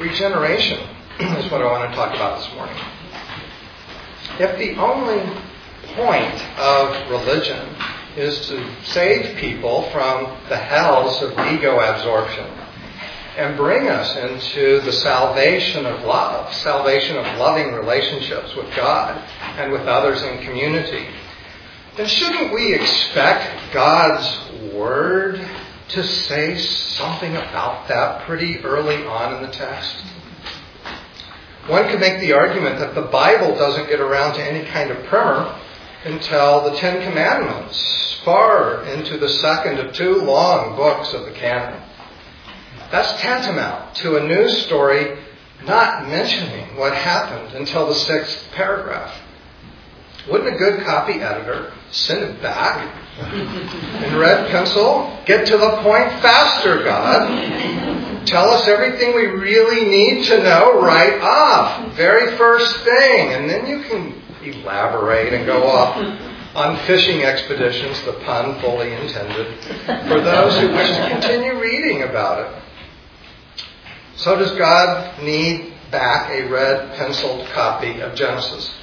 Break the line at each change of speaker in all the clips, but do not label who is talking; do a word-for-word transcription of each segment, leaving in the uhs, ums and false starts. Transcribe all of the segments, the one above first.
Regeneration is what I want to talk about this morning. If the only point of religion is to save people from the hells of ego absorption and bring us into the salvation of love, salvation of loving relationships with God and with others in community, then shouldn't we expect God's Word to say something about that pretty early on in the text? One could make the argument that the Bible doesn't get around to any kind of primer until the Ten Commandments, far into the second of two long books of the canon. That's tantamount to a news story not mentioning what happened until the sixth paragraph. Wouldn't a good copy editor send it back in red pencil? Get to the point faster, God. Tell us everything we really need to know right off. Very first thing. And then you can elaborate and go off on fishing expeditions, the pun fully intended, for those who wish to continue reading about it. So does God need back a red penciled copy of Genesis?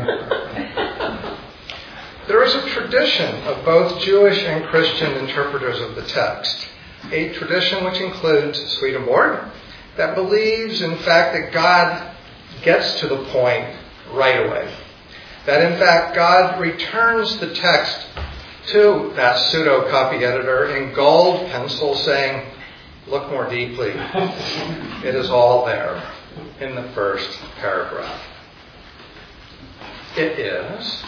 There is a tradition of both Jewish and Christian interpreters of the text, a tradition which includes Swedenborg, that believes, in fact, that God gets to the point right away. That, in fact, God returns the text to that pseudo-copy editor in gold pencil saying, look more deeply. It is all there in the first paragraph. It is.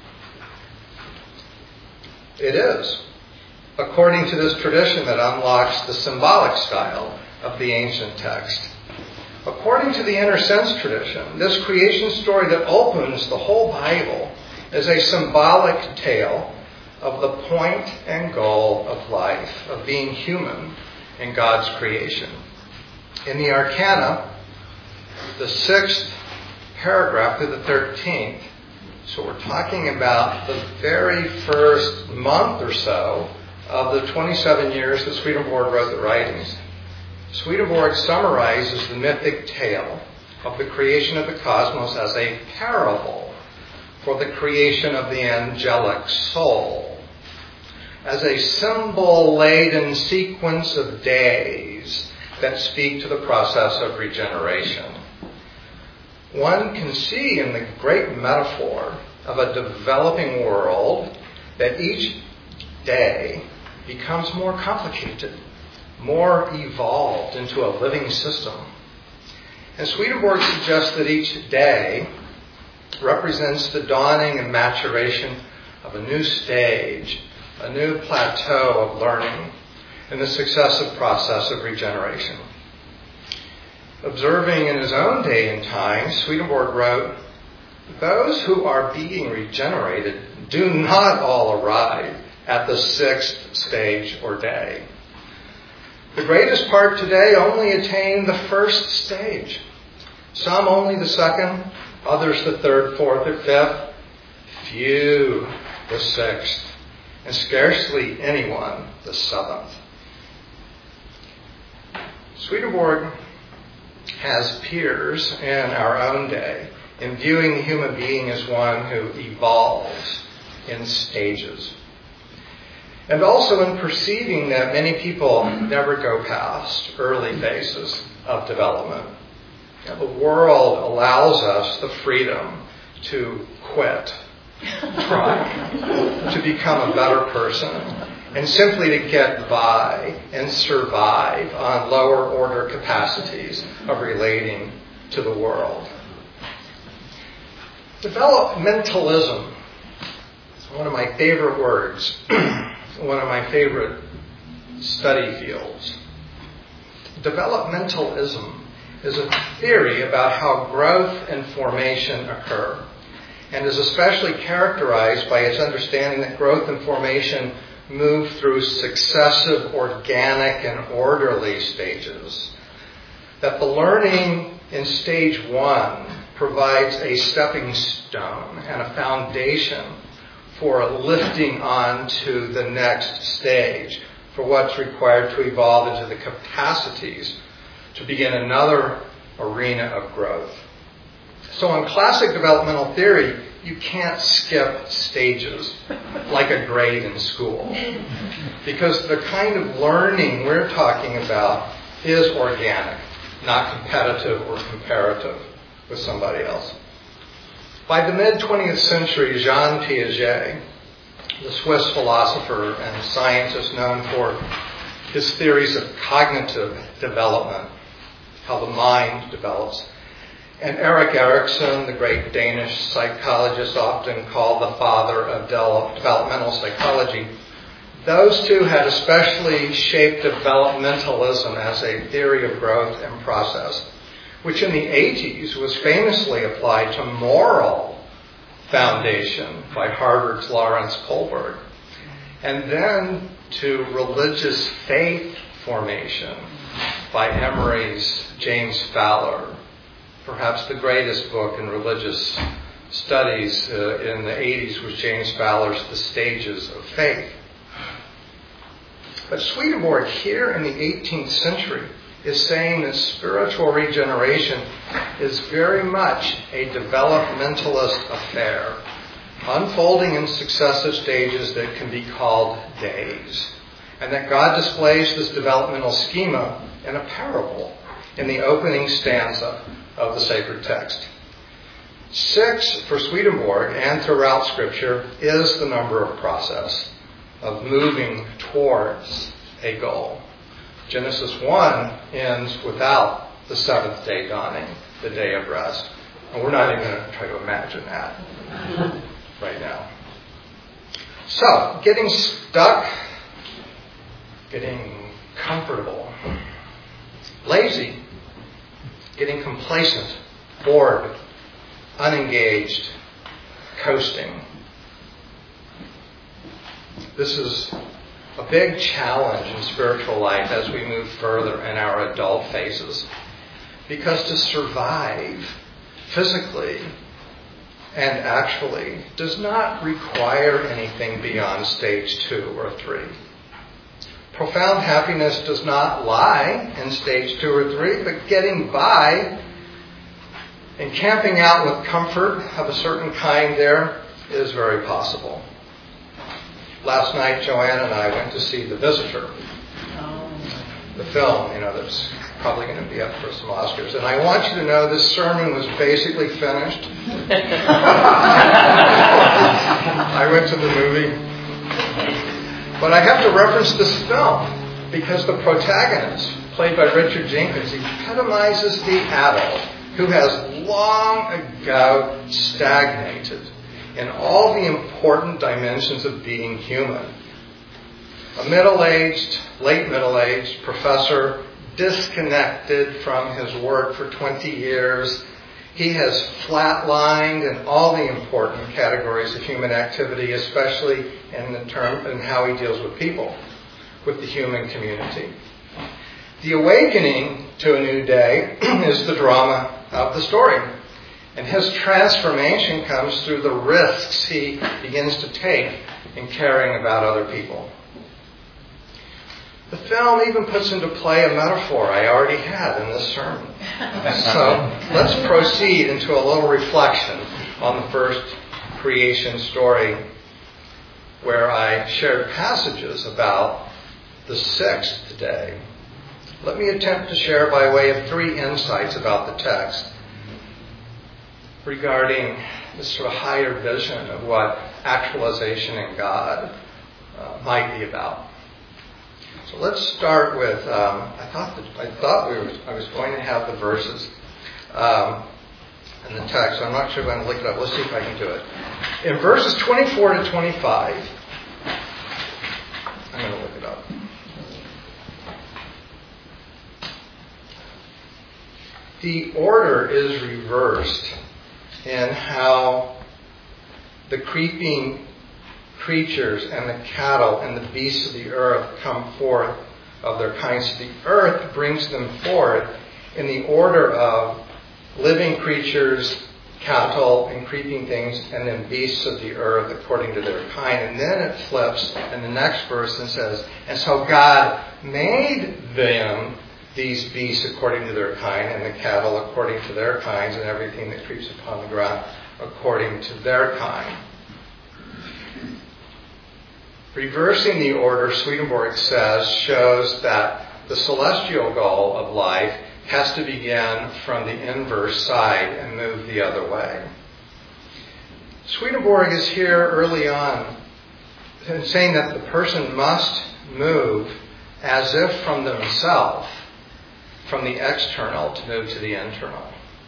It is. According to this tradition that unlocks the symbolic style of the ancient text. According to the inner sense tradition, this creation story that opens the whole Bible is a symbolic tale of the point and goal of life, of being human in God's creation. In the Arcana, the sixth paragraph through the thirteenth, so we're talking about the very first month or so of the twenty-seven years that Swedenborg wrote the writings. Swedenborg summarizes the mythic tale of the creation of the cosmos as a parable for the creation of the angelic soul, as a symbol-laden sequence of days that speak to the process of regeneration. One can see in the great metaphor of a developing world that each day becomes more complicated, more evolved into a living system. And Swedenborg suggests that each day represents the dawning and maturation of a new stage, a new plateau of learning in the successive process of regeneration. Observing in his own day and time, Swedenborg wrote, those who are being regenerated do not all arrive at the sixth stage or day. The greatest part today only attain the first stage. Some only the second, others the third, fourth, or fifth. Few the sixth, and scarcely anyone the seventh. Swedenborg has peers in our own day in viewing the human being as one who evolves in stages. And also in perceiving that many people never go past early phases of development. Now, the world allows us the freedom to quit trying to become a better person and simply to get by and survive on lower order capacities of relating to the world. Developmentalism is one of my favorite words, one of my favorite study fields. Developmentalism is a theory about how growth and formation occur, and is especially characterized by its understanding that growth and formation move through successive organic and orderly stages. That the learning in stage one provides a stepping stone and a foundation for lifting on to the next stage, for what's required to evolve into the capacities to begin another arena of growth. So in classic developmental theory, you can't skip stages like a grade in school, because the kind of learning we're talking about is organic, not competitive or comparative with somebody else. By the mid-twentieth century, Jean Piaget, the Swiss philosopher and scientist known for his theories of cognitive development, how the mind develops, and Erik Erikson, the great Danish psychologist often called the father of developmental psychology, those two had especially shaped developmentalism as a theory of growth and process, which in the eighties was famously applied to moral foundation by Harvard's Lawrence Kohlberg, and then to religious faith formation by Emory's James Fowler, perhaps the greatest book in religious studies uh, in the eighties was James Fowler's The Stages of Faith. But Swedenborg here in the eighteenth century is saying that spiritual regeneration is very much a developmentalist affair, unfolding in successive stages that can be called days, and that God displays this developmental schema in a parable in the opening stanza of the sacred text. Six, for Swedenborg and throughout Scripture, is the number of process, of moving towards a goal. Genesis one ends without the seventh day dawning, the day of rest. And we're not even going to try to imagine that right now. So, getting stuck, getting comfortable, lazy, getting complacent, bored, unengaged, coasting. This is a big challenge in spiritual life as we move further in our adult phases. Because to survive physically and actually does not require anything beyond stage two or three. Profound happiness does not lie in stage two or three, but getting by and camping out with comfort of a certain kind there is very possible. Last night, Joanne and I went to see The Visitor, the film, you know, that's probably going to be up for some Oscars. And I want you to know this sermon was basically finished. I went to the movie. But I have to reference this film because the protagonist, played by Richard Jenkins, epitomizes the adult who has long ago stagnated in all the important dimensions of being human. A middle-aged, late middle-aged professor, disconnected from his work for twenty years. He has flatlined in all the important categories of human activity, especially in the term in how he deals with people, with the human community. The awakening to a new day is the drama of the story. And his transformation comes through the risks he begins to take in caring about other people. The film even puts into play a metaphor I already had in this sermon. So let's proceed into a little reflection on the first creation story, where I shared passages about the sixth day. Let me attempt to share by way of three insights about the text regarding this sort of higher vision of what actualization in God uh, might be about. So let's start with, um, I thought that, I thought we were, I was going to have the verses um, in the text. I'm not sure if I'm going to look it up. Let's see if I can do it. In verses twenty-four to twenty-five, I'm going to look it up. The order is reversed in how the creeping creatures and the cattle and the beasts of the earth come forth of their kinds. The earth brings them forth in the order of living creatures, cattle, and creeping things, and then beasts of the earth according to their kind. And then it flips in the next verse and says, and so God made them these beasts according to their kind, and the cattle according to their kinds, and everything that creeps upon the ground according to their kind. Reversing the order, Swedenborg says, shows that the celestial goal of life has to begin from the inverse side and move the other way. Swedenborg is here early on saying that the person must move as if from themselves, from the external to move to the internal.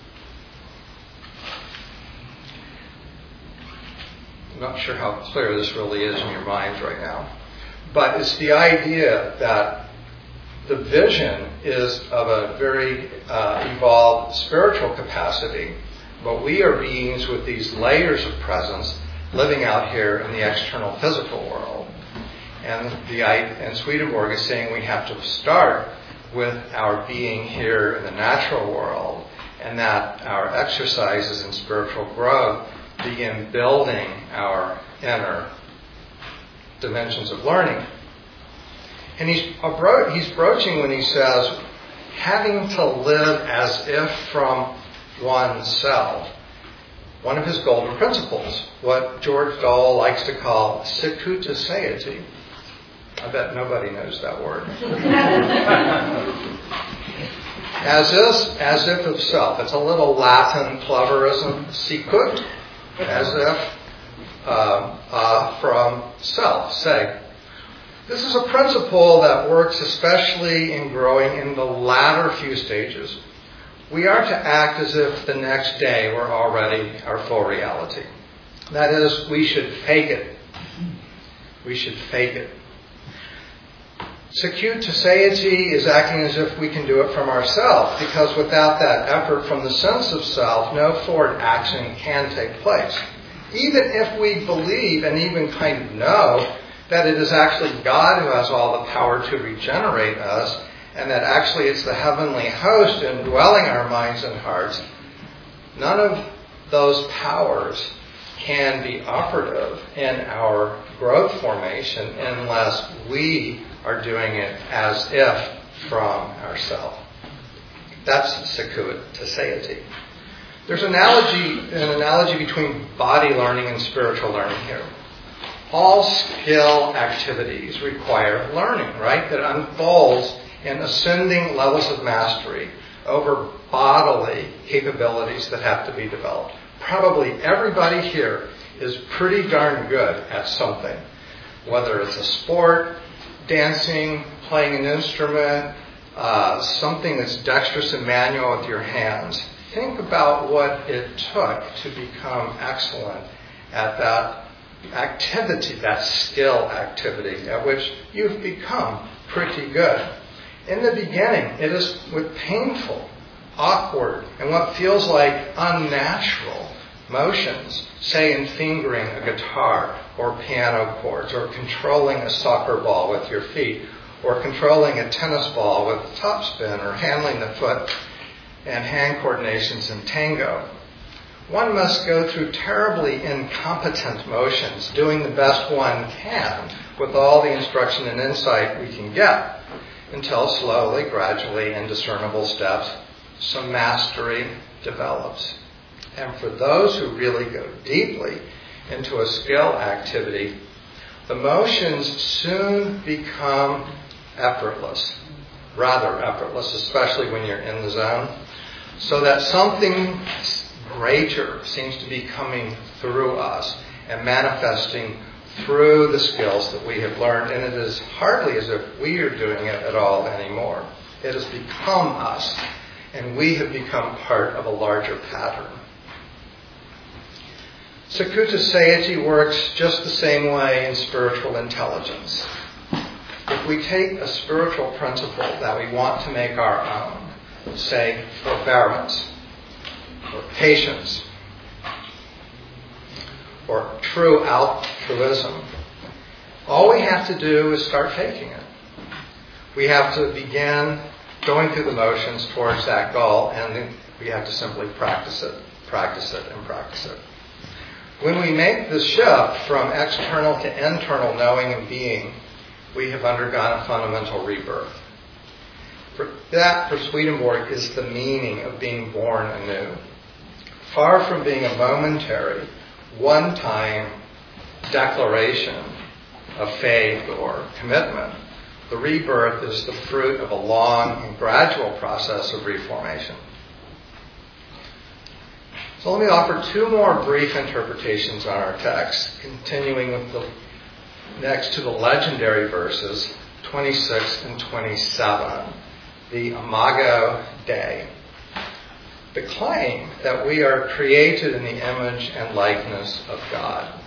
I'm not sure how clear this really is in your minds right now. But it's the idea that the vision is of a very uh, evolved spiritual capacity, but we are beings with these layers of presence living out here in the external physical world. And, the, and Swedenborg is saying we have to start with our being here in the natural world, and that our exercises in spiritual growth begin building our inner dimensions of learning. And he's, abro- he's broaching when he says, having to live as if from oneself. One of his golden principles, what George Dole likes to call Sikutaseity. I bet nobody knows that word. as, is, as if of self. It's a little Latin cleverism. Sicut, as if uh, uh, from self, say. This is a principle that works especially in growing in the latter few stages. We are to act as if the next day we're already our full reality. That is, we should fake it. We should fake it. Sikutaseity is acting as if we can do it from ourselves, because without that effort from the sense of self, no forward action can take place. Even if we believe and even kind of know that it is actually God who has all the power to regenerate us, and that actually it's the heavenly host indwelling our minds and hearts, none of those powers can be operative in our growth formation unless we are doing it as if from ourselves. That's Sikutaseity. There's an analogy, an analogy between body learning and spiritual learning here. All skill activities require learning, right? That unfolds in ascending levels of mastery over bodily capabilities that have to be developed. Probably everybody here is pretty darn good at something, whether it's a sport, dancing, playing an instrument, uh, something that's dexterous and manual with your hands. Think about what it took to become excellent at that activity, that skill activity, at which you've become pretty good. In the beginning, it is with painful, awkward, and what feels like unnatural motions, say in fingering a guitar or piano chords, or controlling a soccer ball with your feet, or controlling a tennis ball with topspin, or handling the foot and hand coordinations in tango. One must go through terribly incompetent motions, doing the best one can with all the instruction and insight we can get, until slowly, gradually, in discernible steps, some mastery develops. And for those who really go deeply into a skill activity, the motions soon become effortless, rather effortless, especially when you're in the zone, so that something greater seems to be coming through us and manifesting through the skills that we have learned. And it is hardly as if we are doing it at all anymore. It has become us, and we have become part of a larger pattern. Sikutaseity works just the same way in spiritual intelligence. If we take a spiritual principle that we want to make our own, say forbearance, or patience, or true altruism, all we have to do is start faking it. We have to begin going through the motions towards that goal, and then we have to simply practice it, practice it, and practice it. When we make the shift from external to internal knowing and being, we have undergone a fundamental rebirth. For that, for Swedenborg, is the meaning of being born anew. Far from being a momentary, one-time declaration of faith or commitment, the rebirth is the fruit of a long and gradual process of reformation. So let me offer two more brief interpretations on our text, continuing with the next to the legendary verses twenty-six and twenty-seven, the Imago Dei. The claim that we are created in the image and likeness of God.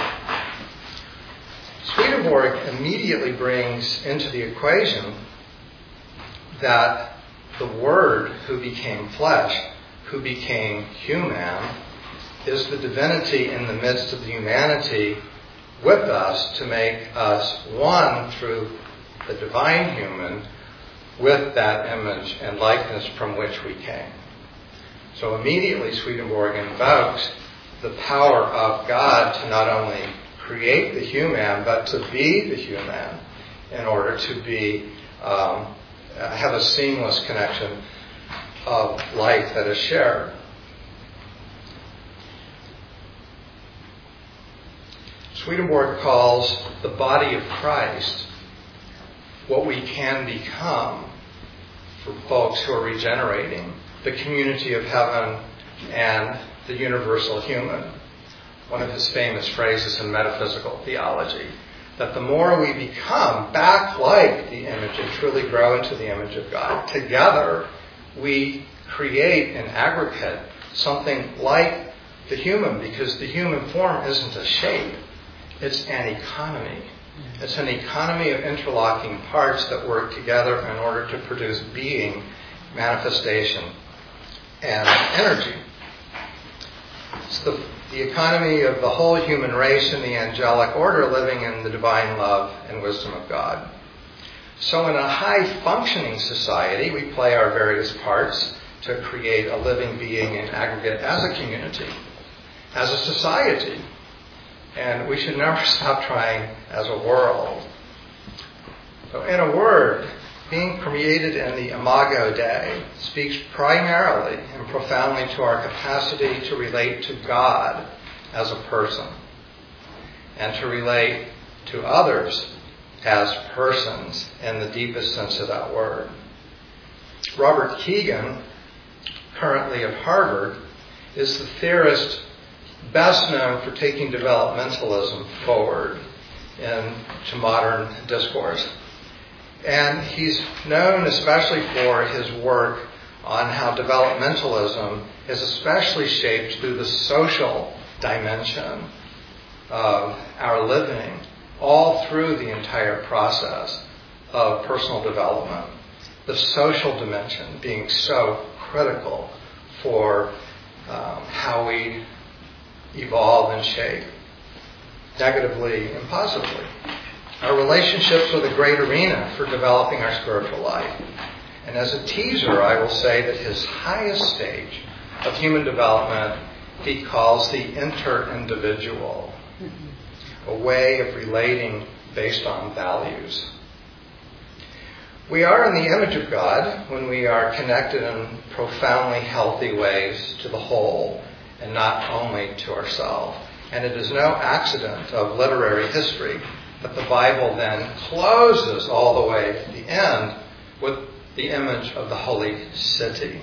Swedenborg immediately brings into the equation that the Word who became flesh, who became human, is the divinity in the midst of the humanity with us to make us one through the divine human with that image and likeness from which we came. So immediately Swedenborg invokes the power of God to not only create the human, but to be the human in order to be um, have a seamless connection of life that is shared. Swedenborg calls the body of Christ what we can become for folks who are regenerating, the community of heaven and the universal human. One of his famous phrases in metaphysical theology, that the more we become back like the image and truly grow into the image of God, together we create in aggregate something like the human, because the human form isn't a shape, it's an economy. It's an economy of interlocking parts that work together in order to produce being, manifestation, and energy. It's the, the economy of the whole human race and the angelic order living in the divine love and wisdom of God. So in a high-functioning society, we play our various parts to create a living being in aggregate as a community, as a society. And we should never stop trying as a world. So in a word, being created in the Imago Dei speaks primarily and profoundly to our capacity to relate to God as a person and to relate to others as persons in the deepest sense of that word. Robert Kegan, currently of Harvard, is the theorist best known for taking developmentalism forward into modern discourse. And he's known especially for his work on how developmentalism is especially shaped through the social dimension of our living, all through the entire process of personal development. The social dimension being so critical for um, how we evolve and shape, negatively and positively. Our relationships are the great arena for developing our spiritual life. And as a teaser, I will say that his highest stage of human development he calls the inter-individual, a way of relating based on values. We are in the image of God when we are connected in profoundly healthy ways to the whole and not only to ourselves. And it is no accident of literary history that the Bible then closes all the way to the end with the image of the holy city.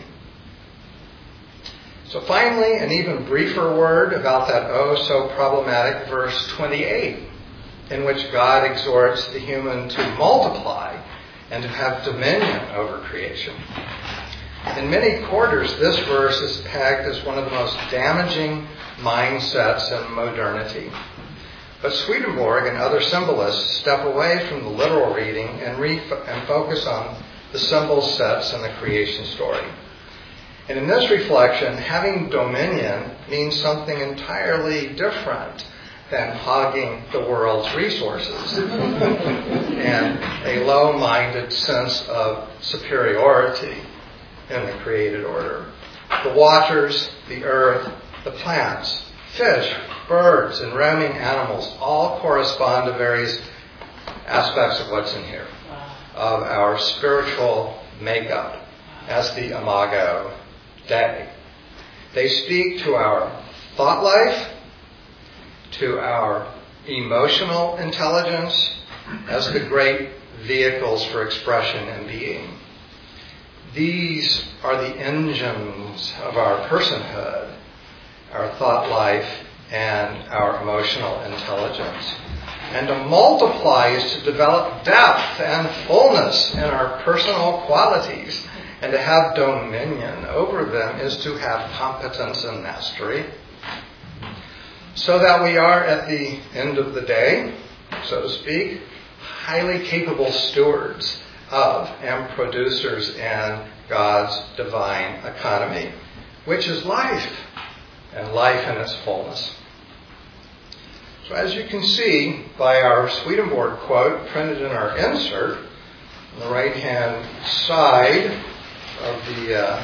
So finally, an even briefer word about that oh so problematic verse twenty-eight, in which God exhorts the human to multiply and to have dominion over creation. In many quarters, this verse is pegged as one of the most damaging mindsets in modernity. But Swedenborg and other symbolists step away from the literal reading and, re- and focus on the symbol sets in the creation story. And in this reflection, having dominion means something entirely different than hogging the world's resources and a low-minded sense of superiority in the created order. The waters, the earth, the plants, fish, birds, and roaming animals all correspond to various aspects of what's in here, of our spiritual makeup as the Imago Dei. They speak to our thought life, to our emotional intelligence as the great vehicles for expression and being. These are the engines of our personhood, our thought life, and our emotional intelligence. And to multiply is to develop depth and fullness in our personal qualities. And to have dominion over them is to have competence and mastery. So that we are, at the end of the day, so to speak, highly capable stewards of and producers in God's divine economy, which is life, and life in its fullness. So as you can see by our Swedenborg quote printed in our insert, on the right-hand side of the uh,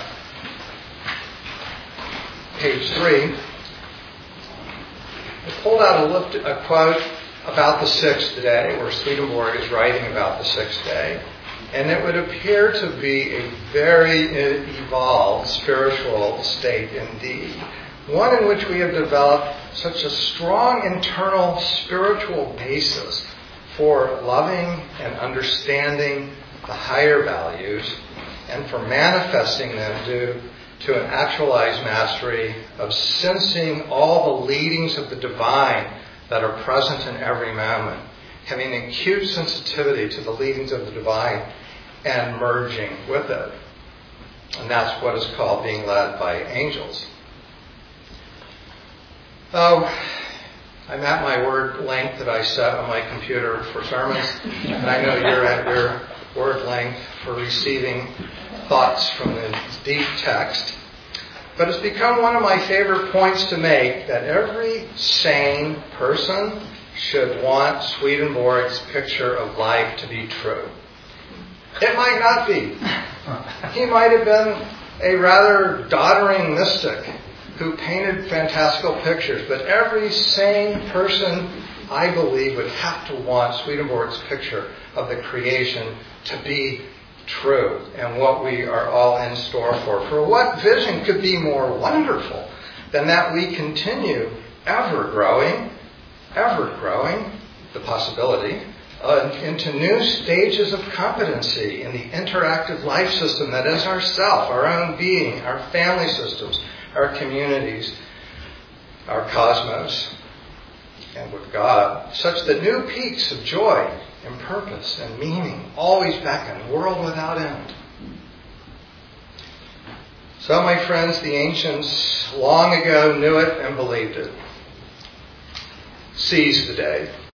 page three, I pulled out a, lift, a quote about the sixth day, where Swedenborg is writing about the sixth day. And it would appear to be a very evolved spiritual state indeed. One in which we have developed such a strong internal spiritual basis for loving and understanding the higher values and for manifesting them due to an actualized mastery of sensing all the leadings of the divine that are present in every moment, having an acute sensitivity to the leadings of the divine and merging with it. And that's what is called being led by angels. Oh, I'm at my word length that I set on my computer for sermons, and I know you're at your word length for receiving thoughts from the deep text. But it's become one of my favorite points to make that every sane person should want Swedenborg's picture of life to be true. It might not be. He might have been a rather doddering mystic who painted fantastical pictures, but every sane person, I believe, would have to want Swedenborg's picture of the creation to be true and what we are all in store for. For what vision could be more wonderful than that we continue ever growing, ever growing, the possibility, uh, into new stages of competency in the interactive life system that is ourself, our own being, our family systems, our communities, our cosmos, and with God, such that new peaks of joy and purpose and meaning always beckon, world without end. So, my friends, the ancients long ago knew it and believed it. Seize the day.